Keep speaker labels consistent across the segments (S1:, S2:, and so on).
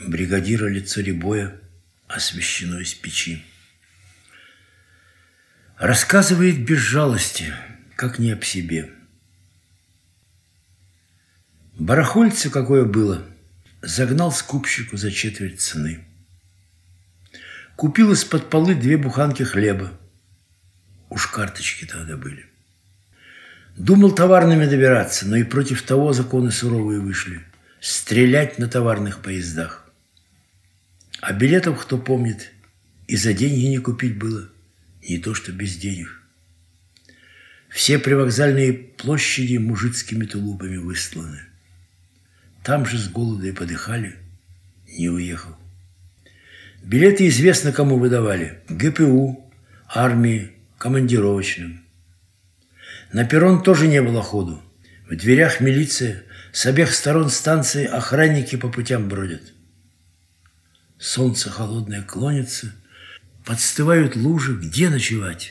S1: бригадира лицо рябое освещено из печи. Рассказывает без жалости, как не об себе. Барахольце какое было, загнал скупщику за четверть цены. Купил из-под полы 2 буханки хлеба. Уж карточки тогда были. Думал товарными добираться, но и против того законы суровые вышли. Стрелять на товарных поездах. А билетов, кто помнит, и за деньги не купить было, не то что без денег. Все привокзальные площади мужицкими тулупами выстланы. Там же с голода и подыхали, не уехал. Билеты известно кому выдавали: ГПУ, армии, командировочным. На перрон тоже не было ходу. В дверях милиция, с обеих сторон станции охранники по путям бродят. Солнце холодное клонится, подстывают лужи, где ночевать?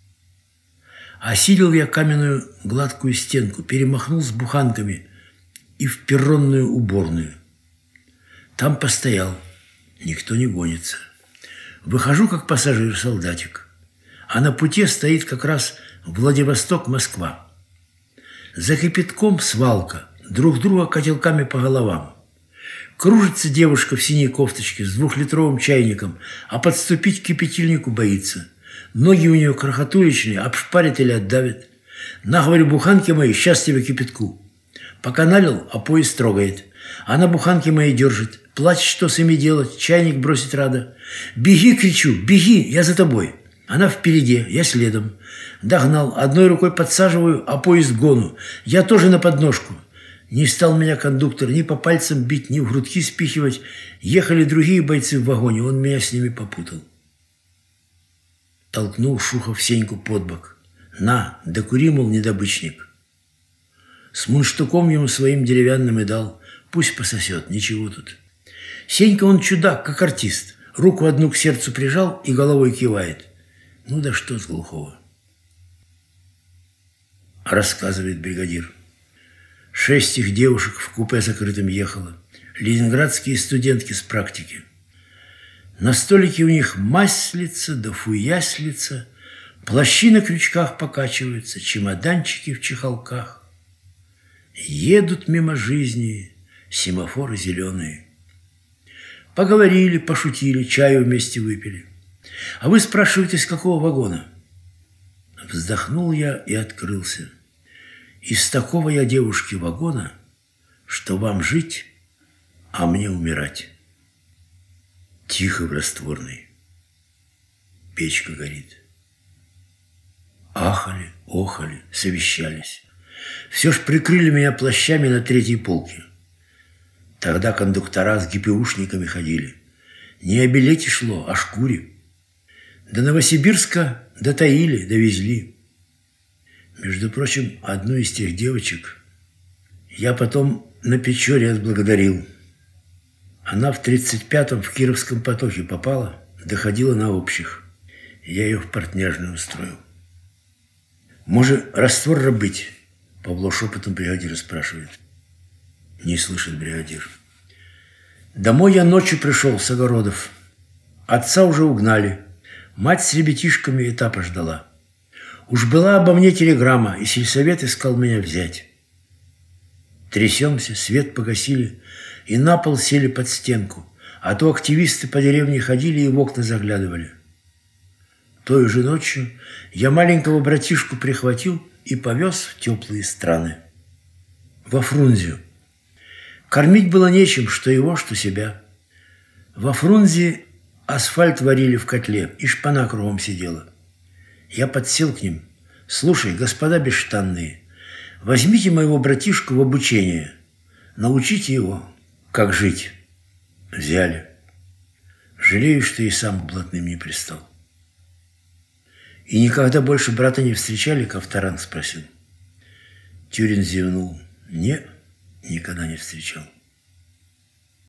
S1: Осилил я каменную гладкую стенку, перемахнул с буханками и в перронную уборную. Там постоял, никто не гонится. Выхожу, как пассажир-солдатик, а на пути стоит как раз Владивосток-Москва. За кипятком свалка, друг друга котелками по головам. Кружится девушка в синей кофточке с 2-литровым чайником, а подступить к кипятильнику боится. Ноги у нее крохотуличные, обшпарит или отдавит. На, говорю, буханки мои, сейчас тебе кипятку. Пока налил, а поезд трогает. Она буханки мои держит. Плачет, что с ими делать, чайник бросить рада. «Беги!» — кричу, «беги, я за тобой!» Она впереди, я следом. Догнал, одной рукой подсаживаю, а поезд гону. Я тоже на подножку. Не стал меня кондуктор ни по пальцам бить, ни в грудки спихивать. Ехали другие бойцы в вагоне, он меня с ними попутал. Толкнул Шухов Сеньку под бок. «На, докури, мол, недобычник». С мундштуком ему своим деревянным и дал. Пусть пососет, ничего тут. Сенька он чудак, как артист. Руку одну к сердцу прижал и головой кивает. Ну да что с глухого. Рассказывает бригадир. 6 их девушек в купе закрытом ехало. Ленинградские студентки с практики. На столике у них маслица да фуяслица, плащи на крючках покачиваются, чемоданчики в чехолках. Едут мимо жизни семафоры зеленые. Поговорили, пошутили, чаю вместе выпили. А вы спрашиваете, с какого вагона? Вздохнул я и открылся. Из такого я девушки вагона, что вам жить, а мне умирать. Тихо в растворной. Печка горит. Ахали, охали, совещались. Все ж прикрыли меня плащами на 3-й полке. Тогда кондуктора с ГПУшниками ходили. Не о билете шло, о шкуре. До Новосибирска дотаили, довезли. Между прочим, одну из тех девочек я потом на Печоре отблагодарил. Она в 35-м в Кировском потоке попала, доходила на общих. Я ее в портняжную устроил. «Может, раствор рабыть?» Павло шепотом бригадира спрашивает. Не слышит бригадир. Домой я ночью пришел с огородов. Отца уже угнали. Мать с ребятишками этапа ждала. Уж была обо мне телеграмма, и сельсовет искал меня взять. Трясемся, свет погасили, и на пол сели под стенку, а то активисты по деревне ходили и в окна заглядывали. Той же ночью я маленького братишку прихватил и повез в теплые страны. Во Фрунзию. Кормить было нечем, что его, что себя. Во Фрунзе асфальт варили в котле, и шпана кругом сидела. Я подсел к ним. «Слушай, господа бесштанные, возьмите моего братишку в обучение. Научите его, как жить». Взяли. Жалею, что и сам блатным не пристал. «И никогда больше брата не встречали?» — Ковторанг спросил. Тюрин зевнул. «Не, никогда не встречал».